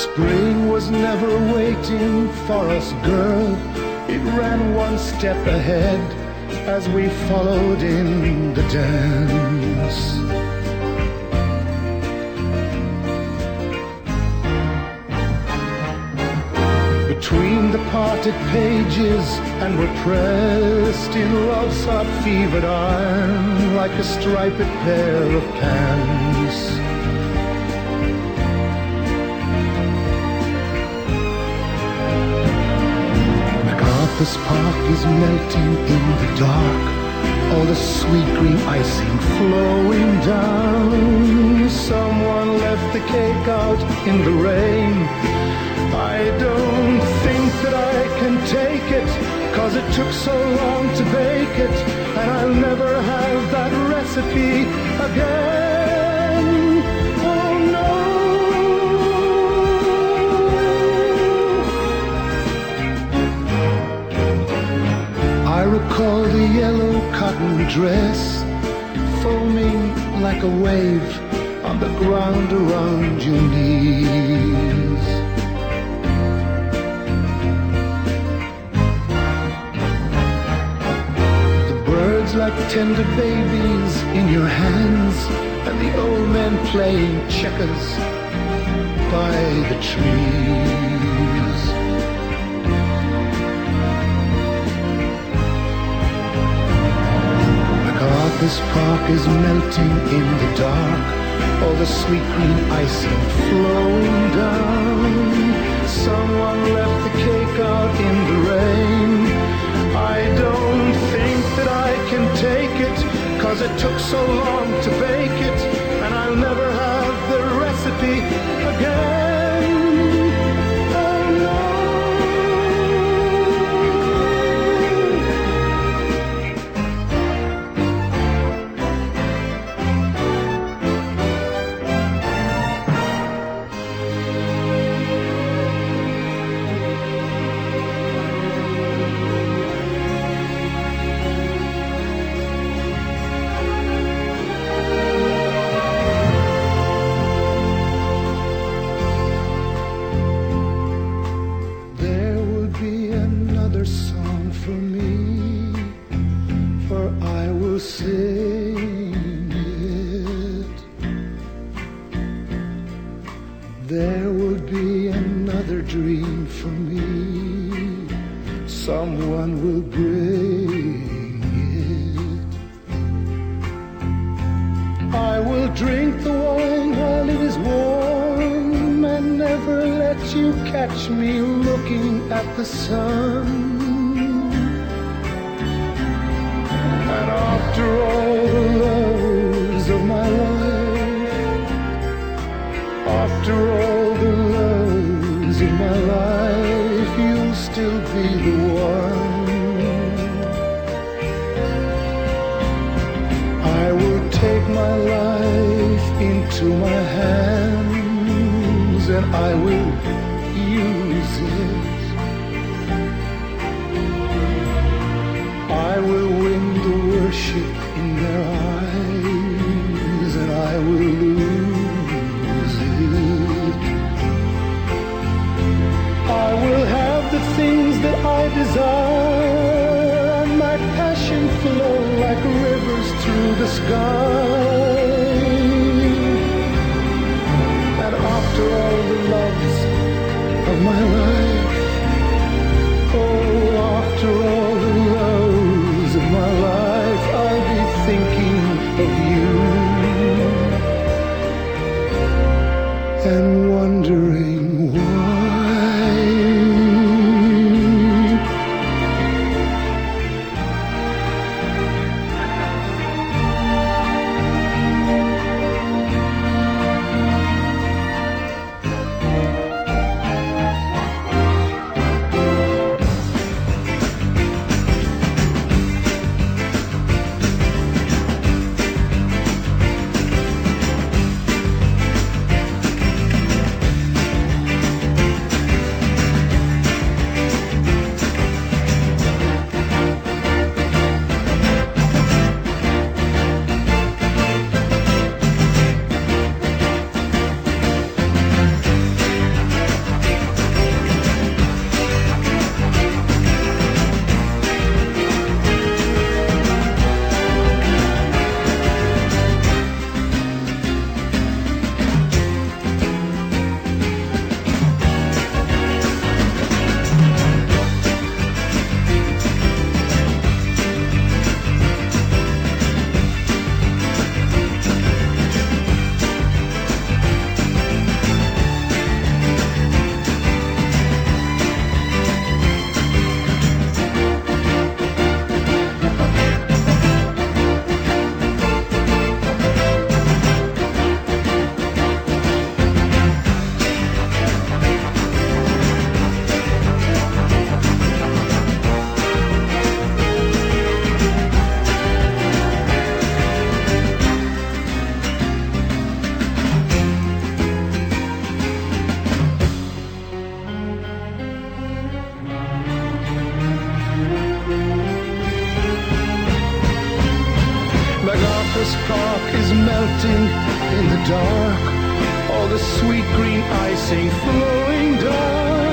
Spring was never waiting for us, girl. It ran one step ahead as we followed in the dance. Between the parted pages, and we're pressed in love's hot fevered iron like a striped pair of pants. MacArthur's Park is melting in the dark, all the sweet green icing flowing down. Someone left the cake out in the rain. I don't think that I can take it, 'cause it took so long to bake it, and I'll never have that recipe again. Oh no. I recall the yellow cotton dress foaming like a wave on the ground around your knees. Like tender babies in your hands, and the old men playing checkers by the trees. MacArthur's Park is melting in the dark, all the sweet green icing flowing down. Someone left the cake out in the rain. I don't think that I can take it, 'cause it took so long to bake it, and I'll never have the recipe again. Oh no. There would be another dream for me. Someone will bring it. I will drink the wine while it is warm, and never let you catch me looking at the sun. And after all the loves of my life, after all the loves of my life, you'll still be the one. I will take my life into my hands, and I will use it. I will win the worship in their eyes, and I will lose it. I will have the things that I desire, and my passion flow like rivers through the sky. And after all the loves of my life, oh, after all the loves of my life, I'll be thinking of you. melting in the dark. All the sweet green icing flowing down.